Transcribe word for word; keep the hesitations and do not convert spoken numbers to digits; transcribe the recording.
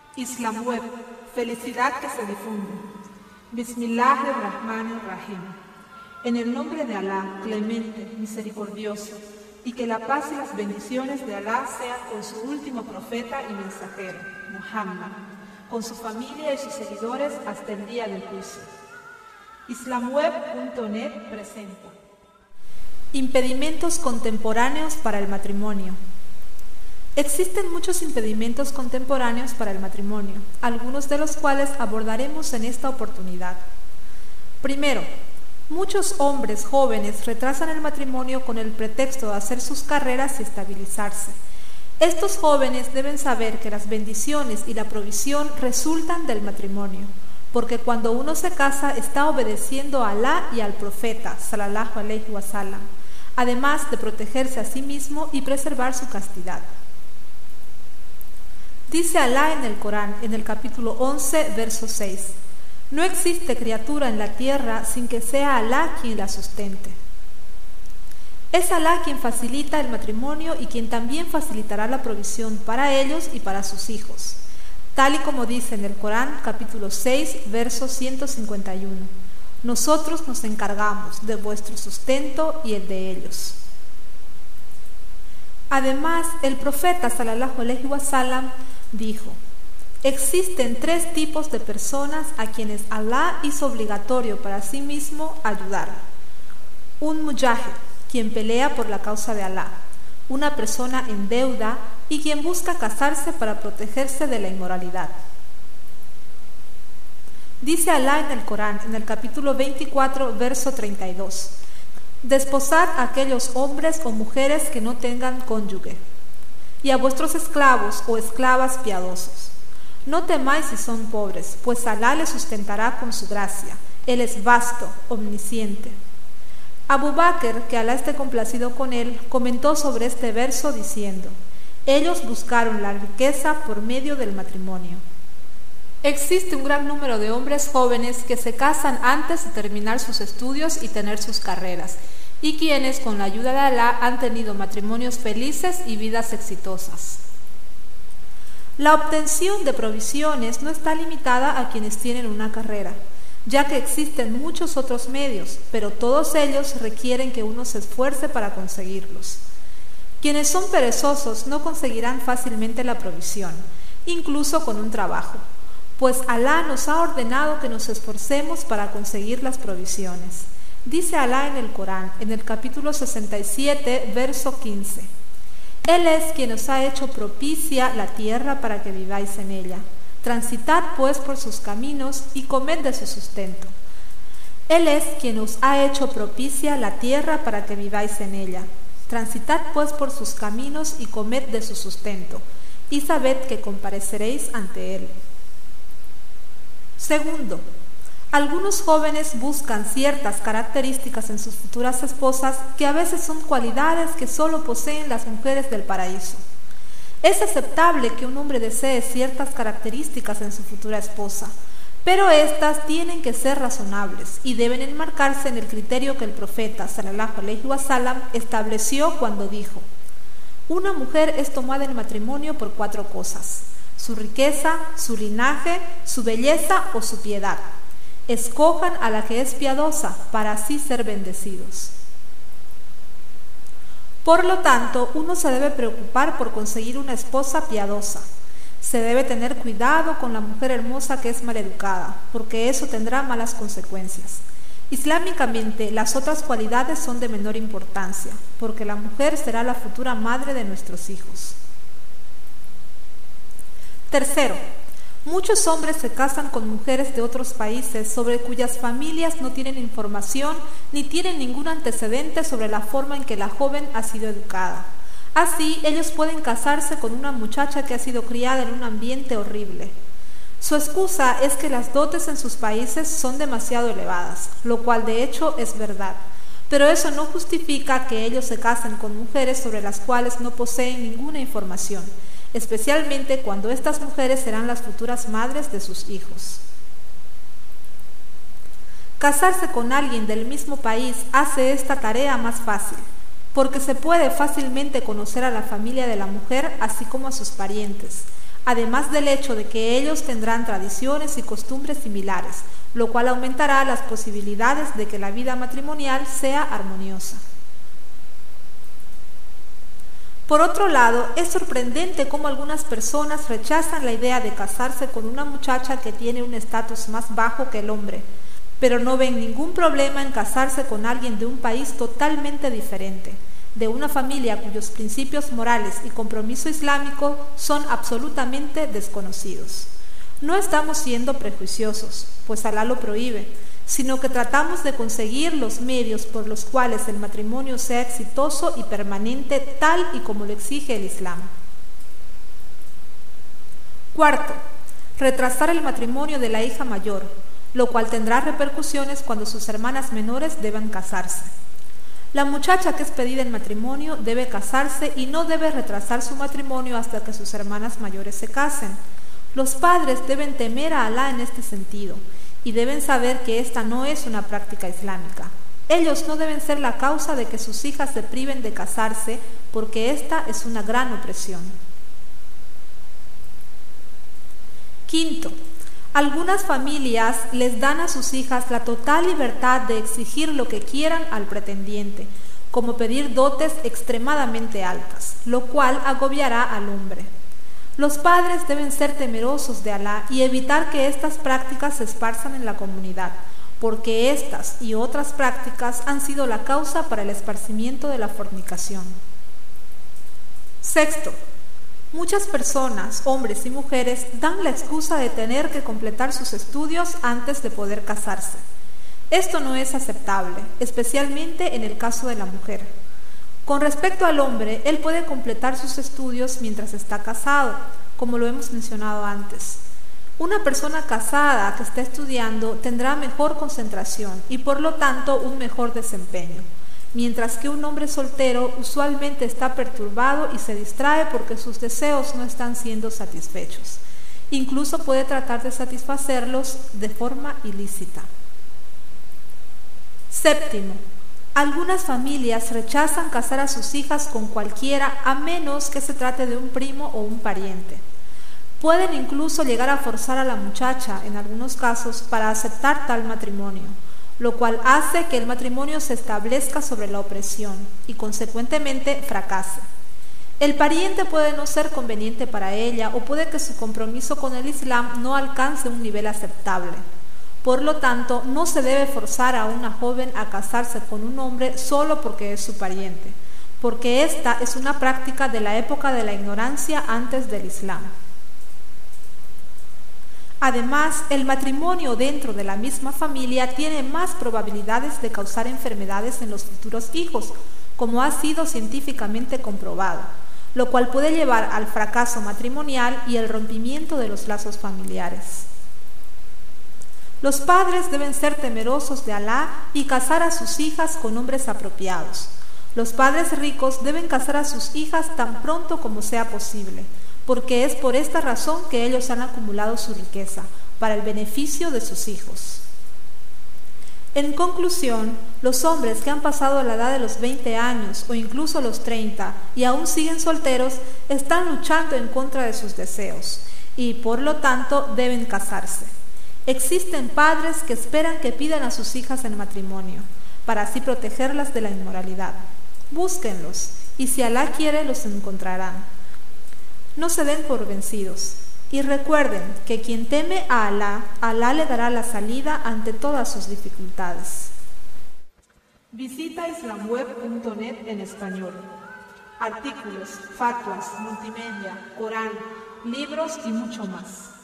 Islam Web, felicidad que se difunde. Bismillahirrahmanirrahim. En el nombre de Alá, clemente, misericordioso, y que la paz y las bendiciones de Alá sean con su último profeta y mensajero, Muhammad, con su familia y sus seguidores hasta el día del juicio. Islamweb punto net presenta Impedimentos contemporáneos para el matrimonio. Existen muchos impedimentos contemporáneos para el matrimonio, algunos de los cuales abordaremos en esta oportunidad. Primero, muchos hombres jóvenes retrasan el matrimonio con el pretexto de hacer sus carreras y estabilizarse. Estos jóvenes deben saber que las bendiciones y la provisión resultan del matrimonio, porque cuando uno se casa está obedeciendo a Alá y al profeta, sallallahu alaihi wasallam, además de protegerse a sí mismo y preservar su castidad. Dice Alá en el Corán, en el capítulo once, verso seis: no existe criatura en la tierra sin que sea Alá quien la sustente. Es Alá quien facilita el matrimonio y quien también facilitará la provisión para ellos y para sus hijos, tal y como dice en el Corán, capítulo seis, verso ciento cincuenta y uno: nosotros nos encargamos de vuestro sustento y el de ellos. Además, el profeta sallallahu alaihi wasallam dijo: existen tres tipos de personas a quienes Alá hizo obligatorio para sí mismo ayudar: un mujahid, quien pelea por la causa de Alá; una persona en deuda; y quien busca casarse para protegerse de la inmoralidad. Dice Alá en el Corán, en el capítulo veinticuatro, verso treinta y dos: desposad a aquellos hombres o mujeres que no tengan cónyuge, y a vuestros esclavos o esclavas piadosos. No temáis si son pobres, pues Alá les sustentará con su gracia. Él es vasto, omnisciente. Abu Bakr, que Alá esté complacido con él, comentó sobre este verso diciendo: ellos buscaron la riqueza por medio del matrimonio. Existe un gran número de hombres jóvenes que se casan antes de terminar sus estudios y tener sus carreras, y quienes con la ayuda de Alá han tenido matrimonios felices y vidas exitosas. La obtención de provisiones no está limitada a quienes tienen una carrera, ya que existen muchos otros medios, pero todos ellos requieren que uno se esfuerce para conseguirlos. Quienes son perezosos no conseguirán fácilmente la provisión, incluso con un trabajo, pues Alá nos ha ordenado que nos esforcemos para conseguir las provisiones. Dice Alá en el Corán, en el capítulo sesenta y siete, verso quince: Él es quien os ha hecho propicia la tierra para que viváis en ella. Transitad pues por sus caminos y comed de su sustento. Él es quien os ha hecho propicia la tierra para que viváis en ella. Transitad pues por sus caminos y comed de su sustento, y sabed que compareceréis ante Él. Segundo, algunos jóvenes buscan ciertas características en sus futuras esposas que a veces son cualidades que solo poseen las mujeres del paraíso. Es aceptable que un hombre desee ciertas características en su futura esposa, pero éstas tienen que ser razonables y deben enmarcarse en el criterio que el profeta sallallahu alaihi wasallam estableció cuando dijo: una mujer es tomada en matrimonio por cuatro cosas: su riqueza, su linaje, su belleza o su piedad. Escojan a la que es piadosa para así ser bendecidos. Por lo tanto, uno se debe preocupar por conseguir una esposa piadosa. Se debe tener cuidado con la mujer hermosa que es maleducada, porque eso tendrá malas consecuencias. Islámicamente, las otras cualidades son de menor importancia, porque la mujer será la futura madre de nuestros hijos. Tercero, muchos hombres se casan con mujeres de otros países sobre cuyas familias no tienen información ni tienen ningún antecedente sobre la forma en que la joven ha sido educada. Así, ellos pueden casarse con una muchacha que ha sido criada en un ambiente horrible. Su excusa es que las dotes en sus países son demasiado elevadas, lo cual de hecho es verdad, pero eso no justifica que ellos se casen con mujeres sobre las cuales no poseen ninguna información, especialmente cuando estas mujeres serán las futuras madres de sus hijos. Casarse con alguien del mismo país hace esta tarea más fácil, porque se puede fácilmente conocer a la familia de la mujer, así como a sus parientes, además del hecho de que ellos tendrán tradiciones y costumbres similares, lo cual aumentará las posibilidades de que la vida matrimonial sea armoniosa. Por otro lado, es sorprendente cómo algunas personas rechazan la idea de casarse con una muchacha que tiene un estatus más bajo que el hombre, pero no ven ningún problema en casarse con alguien de un país totalmente diferente, de una familia cuyos principios morales y compromiso islámico son absolutamente desconocidos. No estamos siendo prejuiciosos, pues Alá lo prohíbe, sino que tratamos de conseguir los medios por los cuales el matrimonio sea exitoso y permanente tal y como lo exige el Islam. Cuarto, retrasar el matrimonio de la hija mayor, lo cual tendrá repercusiones cuando sus hermanas menores deban casarse. La muchacha que es pedida en matrimonio debe casarse y no debe retrasar su matrimonio hasta que sus hermanas mayores se casen. Los padres deben temer a Alá en este sentido y deben saber que esta no es una práctica islámica. Ellos no deben ser la causa de que sus hijas se priven de casarse, porque esta es una gran opresión. Quinto, algunas familias les dan a sus hijas la total libertad de exigir lo que quieran al pretendiente, como pedir dotes extremadamente altas, lo cual agobiará al hombre. Los padres deben ser temerosos de Alá y evitar que estas prácticas se esparzan en la comunidad, porque estas y otras prácticas han sido la causa para el esparcimiento de la fornicación. Sexto, muchas personas, hombres y mujeres, dan la excusa de tener que completar sus estudios antes de poder casarse. Esto no es aceptable, especialmente en el caso de la mujer. Con respecto al hombre, él puede completar sus estudios mientras está casado, como lo hemos mencionado antes. Una persona casada que está estudiando tendrá mejor concentración y por lo tanto un mejor desempeño, mientras que un hombre soltero usualmente está perturbado y se distrae porque sus deseos no están siendo satisfechos. Incluso puede tratar de satisfacerlos de forma ilícita. Séptimo, algunas familias rechazan casar a sus hijas con cualquiera a menos que se trate de un primo o un pariente. Pueden incluso llegar a forzar a la muchacha, en algunos casos, para aceptar tal matrimonio, lo cual hace que el matrimonio se establezca sobre la opresión y, consecuentemente, fracase. El pariente puede no ser conveniente para ella o puede que su compromiso con el Islam no alcance un nivel aceptable. Por lo tanto, no se debe forzar a una joven a casarse con un hombre solo porque es su pariente, porque esta es una práctica de la época de la ignorancia antes del Islam. Además, el matrimonio dentro de la misma familia tiene más probabilidades de causar enfermedades en los futuros hijos, como ha sido científicamente comprobado, lo cual puede llevar al fracaso matrimonial y el rompimiento de los lazos familiares. Los padres deben ser temerosos de Alá y casar a sus hijas con hombres apropiados. Los padres ricos deben casar a sus hijas tan pronto como sea posible, porque es por esta razón que ellos han acumulado su riqueza, para el beneficio de sus hijos. En conclusión, los hombres que han pasado la edad de los veinte años o incluso los treinta y aún siguen solteros, están luchando en contra de sus deseos y, por lo tanto, deben casarse. Existen padres que esperan que pidan a sus hijas en matrimonio, para así protegerlas de la inmoralidad. Búsquenlos, y si Alá quiere, los encontrarán. No se den por vencidos, y recuerden que quien teme a Alá, Alá le dará la salida ante todas sus dificultades. Visita islamweb punto net en español. Artículos, fatwas, multimedia, Corán, libros y mucho más.